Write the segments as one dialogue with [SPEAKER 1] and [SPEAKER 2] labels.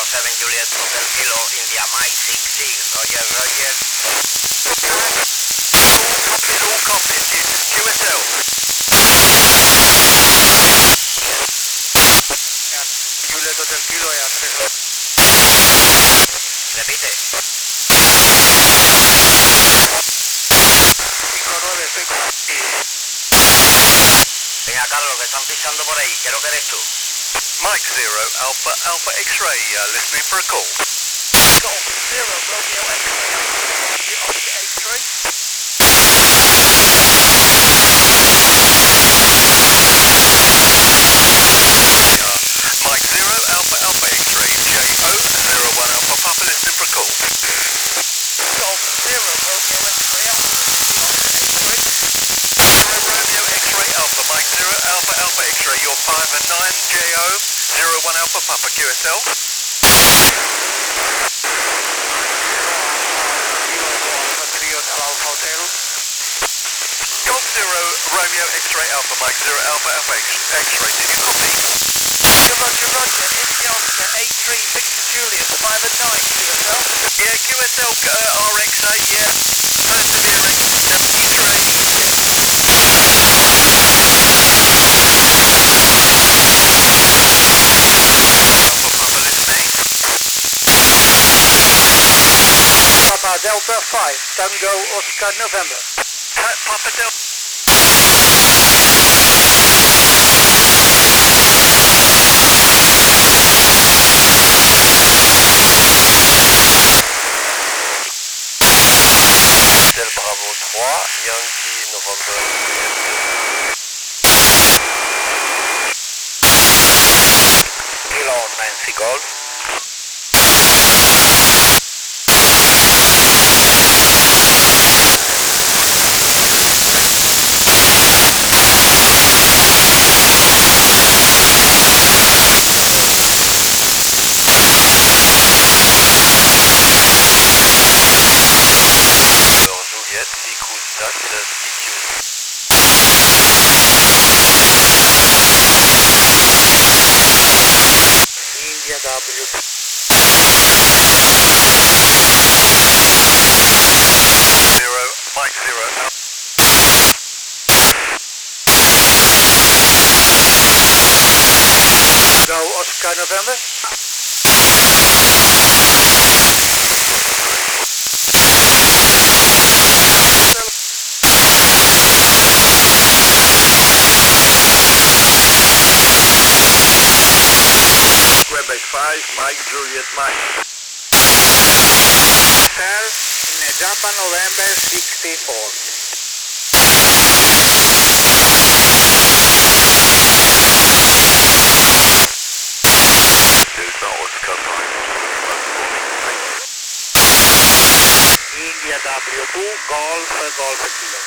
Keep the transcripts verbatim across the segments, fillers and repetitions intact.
[SPEAKER 1] seven Juliet Hotel Kilo India Mike six six Roger Roger.
[SPEAKER 2] All cockpit is Q S L.
[SPEAKER 1] Juliet Hotel Kilo y acceso. Repite.
[SPEAKER 2] cinco nueve, estoy con...
[SPEAKER 1] Venga Carlos, que están pisando por ahí. ¿Qué es lo que eres tú?
[SPEAKER 2] Mike zero, Alpha, Alpha X-ray, uh, listening for a call.
[SPEAKER 1] Golf Zero Romeo X-ray. X-ray.
[SPEAKER 2] Mike zero, Alpha, Alpha X-ray, J O zero one Alpha Papa, listening for a call.
[SPEAKER 1] Golf Zero Romeo X-ray.
[SPEAKER 2] Romeo X-ray Alpha, Mike zero, Alpha, Alpha X-ray, you're five and nine, J O zero one Alpha Papa, Q S L. Golf zero, Romeo X-ray Alpha, Mike zero, Alpha, Alpha X-ray, did you copy?
[SPEAKER 1] Roger, Roger, India Oscar eight three Victor Juliet five and nine Q S L.
[SPEAKER 2] Yeah, Q S L, uh, R X eight, yeah.
[SPEAKER 1] Persevering Heathrow.
[SPEAKER 2] Papa listening.
[SPEAKER 3] Papa Delta five, Tango Oscar November.
[SPEAKER 2] Pa Papa Delta.
[SPEAKER 1] Del Bravo trois, Yankee November. Kilo Nancy Golf. Juliet, écoute date situation. India W.
[SPEAKER 2] Zero, Mike zero,
[SPEAKER 3] Go Oscar November.
[SPEAKER 2] Quebec five, Mike Juliet Mike.
[SPEAKER 3] Sir, Nejapa November sixty-four.
[SPEAKER 2] Delta Oscar nine.
[SPEAKER 3] India W two, Golf, Golf Kilo.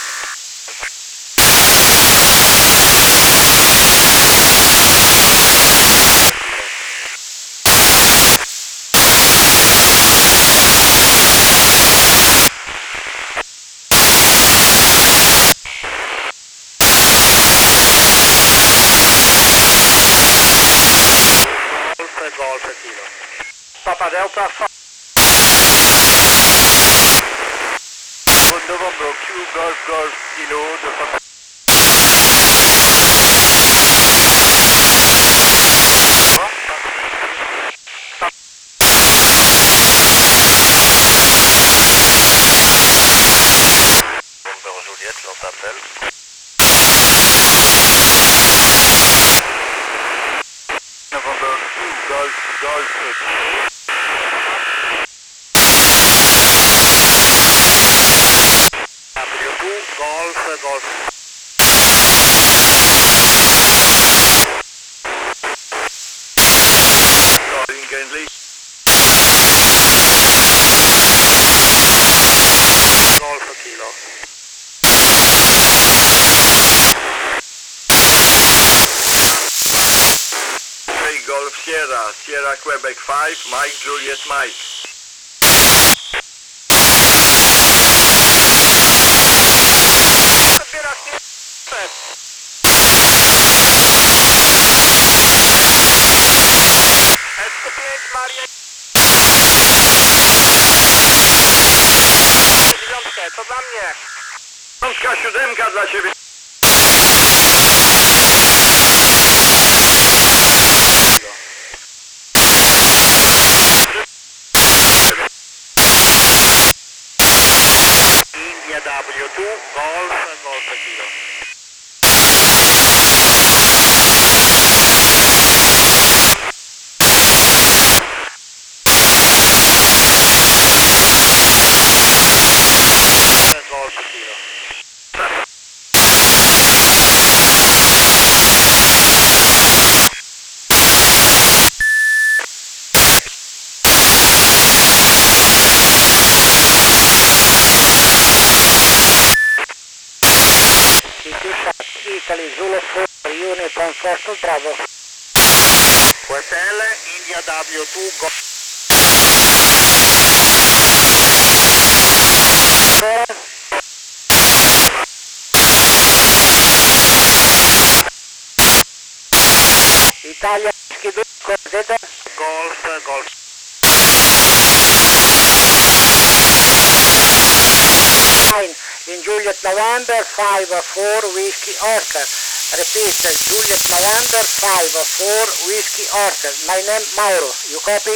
[SPEAKER 3] Golf, Golf Kilo. Papa Delta five.
[SPEAKER 2] November Q Golf Golf Kilo de Papa.
[SPEAKER 1] November Juliet, l'on t'appelle.
[SPEAKER 2] November Q Golf Golf
[SPEAKER 3] W two, Golf, Golf.
[SPEAKER 2] Calling Gendley.
[SPEAKER 3] Golf Kilo.
[SPEAKER 2] Three Golf Sierra, Sierra Quebec five, Mike Juliet Mike.
[SPEAKER 3] Escapade Maria.
[SPEAKER 2] Polska siódemka dla ciebie.
[SPEAKER 3] India W dwa, Golf, Golf Kilo. Golf Kilo. Italy Zulu four, unit on Foster Bravo. West L, India W two, Golf. Italia Whiskey due, Cosetta. Golf, Golf. Nine in Juliet November, five four Whiskey Oscar. Repeat, Juliet November, five four Whiskey Oscar. My name Mauro, you copy?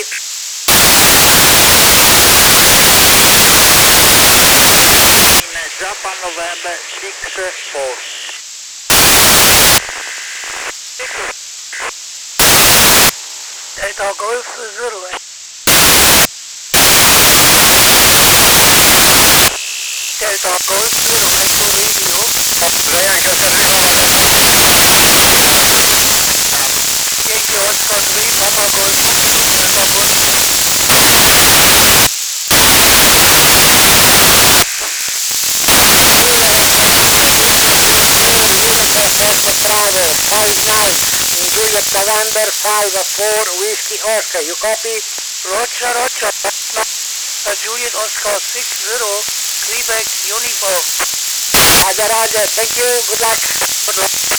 [SPEAKER 3] In Japan November, six four. Delta Golf zero. Delta Golf zero, Echo Radio. Blair Joseph Lima. Yankee Oscar three, Papa Golf. Delta Golf. Bravo, five nine, in Juliet November, five four Whiskey Oscar, you copy? Roger, Roger, no, Juliet Oscar six zero, Quebec Uniform. Roger, Roger, thank you, good luck. Good luck.